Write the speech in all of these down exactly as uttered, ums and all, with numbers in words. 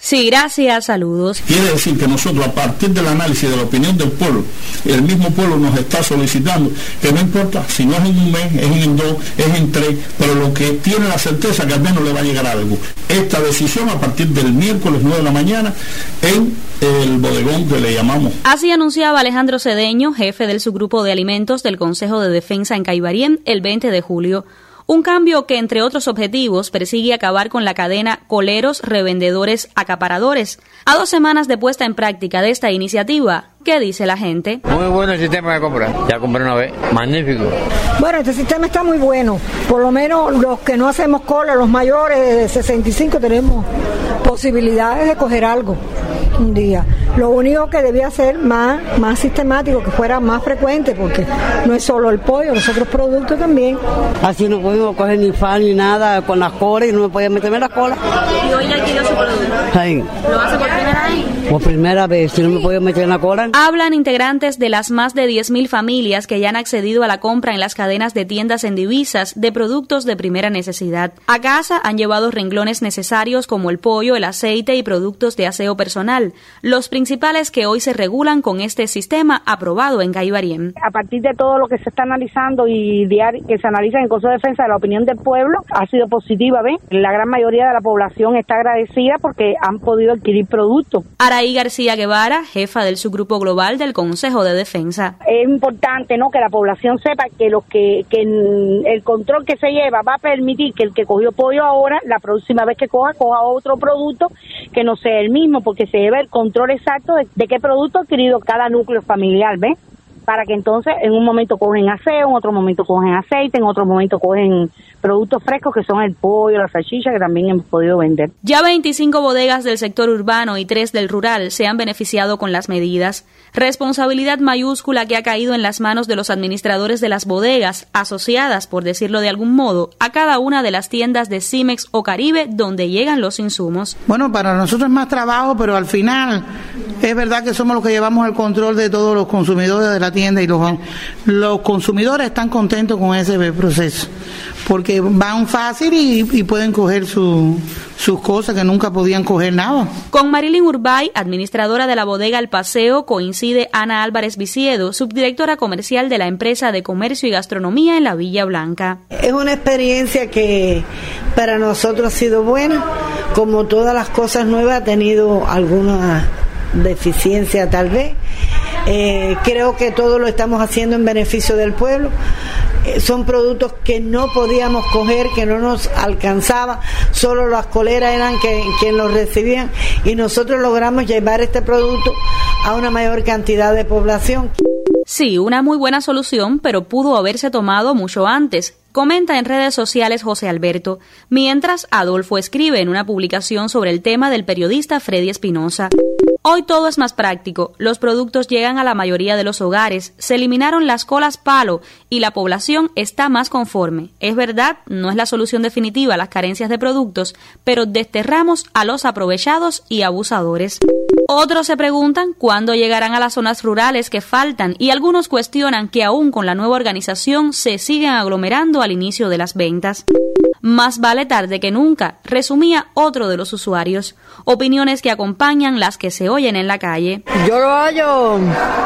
Sí, gracias, saludos. Quiere decir que nosotros, a partir del análisis de la opinión del pueblo, el mismo pueblo nos está solicitando que no importa si no es en un mes, es en dos, es en tres, pero lo que tiene la certeza que al menos le va a llegar algo. Esta decisión a partir del miércoles nueve de la mañana en el bodegón que le llamamos. Así anunciaba Alejandro Cedeño, jefe del subgrupo de alimentos del Consejo de Defensa en Caibarien, el veinte de julio. Un cambio que, entre otros objetivos, persigue acabar con la cadena coleros, revendedores, acaparadores. A dos semanas de puesta en práctica de esta iniciativa, ¿qué dice la gente? Muy bueno el sistema de compra. Ya compré una vez. Magnífico. Bueno, este sistema está muy bueno. Por lo menos los que no hacemos cola, los mayores de sesenta y cinco, tenemos posibilidades de coger algo un día. Lo único que debía ser más, más sistemático, que fuera más frecuente, porque no es solo el pollo, los otros productos también. Así no podemos coger ni fan ni nada con las colas y no me podía meterme en las colas. ¿Y hoy ya alquiló su producto? Sí. ¿Lo hace por primera vez? Por primera vez, si no me podía meter en la cola. Hablan integrantes de las más de diez mil familias que ya han accedido a la compra en las cadenas de tiendas en divisas de productos de primera necesidad. A casa han llevado renglones necesarios como el pollo, el aceite y productos de aseo personal, los principales que hoy se regulan con este sistema aprobado en Caibarien. A partir de todo lo que se está analizando y diario, que se analiza en el Consejo de Defensa, de la opinión del pueblo ha sido positiva, ¿ven? La gran mayoría de la población está agradecida porque han podido adquirir productos. Araí García Guevara, jefa del subgrupo global del Consejo de Defensa. Es importante, ¿no?, que la población sepa que los que, que el control que se lleva va a permitir que el que cogió pollo ahora, la próxima vez que coja, coja otro producto que no sea el mismo, porque se lleva el control exacto de, de qué producto ha adquirido cada núcleo familiar, ¿ves? Para que entonces en un momento cogen aseo, en otro momento cogen aceite, en otro momento cogen productos frescos que son el pollo, la salchicha, que también hemos podido vender. Ya veinticinco bodegas del sector urbano y tres del rural se han beneficiado con las medidas. Responsabilidad mayúscula que ha caído en las manos de los administradores de las bodegas, asociadas, por decirlo de algún modo, a cada una de las tiendas de Cimex o Caribe donde llegan los insumos. Bueno, para nosotros es más trabajo, pero al final es verdad que somos los que llevamos el control de todos los consumidores de la tienda y los, los consumidores están contentos con ese proceso, porque van fácil y, y pueden coger su, sus cosas que nunca podían coger nada. Con Marilyn Urbay, administradora de la bodega El Paseo, coincide Ana Álvarez Viciedo, subdirectora comercial de la empresa de comercio y gastronomía en la Villa Blanca. Es una experiencia que para nosotros ha sido buena, como todas las cosas nuevas ha tenido alguna deficiencia tal vez. Eh, creo que todo lo estamos haciendo en beneficio del pueblo. Eh, son productos que no podíamos coger, que no nos alcanzaba, solo las coleras eran que, quien los recibían, y nosotros logramos llevar este producto a una mayor cantidad de población. Sí, una muy buena solución, pero pudo haberse tomado mucho antes, comenta en redes sociales José Alberto, mientras Adolfo escribe en una publicación sobre el tema del periodista Freddy Espinosa. Hoy todo es más práctico, los productos llegan a la mayoría de los hogares, se eliminaron las colas palo y la población está más conforme. Es verdad, no es la solución definitiva a las carencias de productos, pero desterramos a los aprovechados y abusadores. Otros se preguntan cuándo llegarán a las zonas rurales que faltan y algunos cuestionan que aún con la nueva organización se siguen aglomerando al inicio de las ventas. Más vale tarde que nunca, resumía otro de los usuarios. Opiniones que acompañan las que se oyen en la calle. Yo lo hallo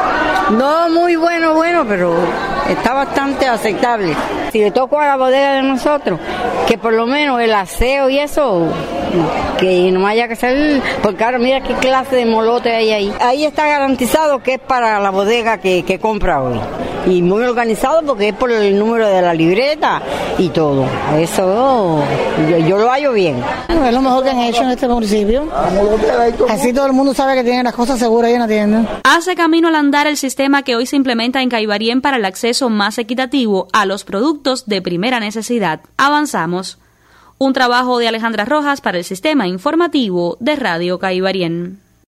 no muy bueno, bueno, pero está bastante aceptable. Si le toco a la bodega de nosotros, que por lo menos el aseo y eso, que no haya que hacer, porque ahora mira qué clase de molote hay ahí. Ahí está garantizado que es para la bodega que, que compra hoy. Y muy organizado porque es por el número de la libreta y todo. Eso yo, yo lo hallo bien. Bueno, es lo mejor que han hecho en este municipio. Así todo el mundo sabe que tienen las cosas seguras ahí en la tienda. Hace camino al andar el sistema que hoy se implementa en Caibarien para el acceso más equitativo a los productos de primera necesidad. Avanzamos. Un trabajo de Alejandra Rojas para el Sistema Informativo de Radio Caibarien.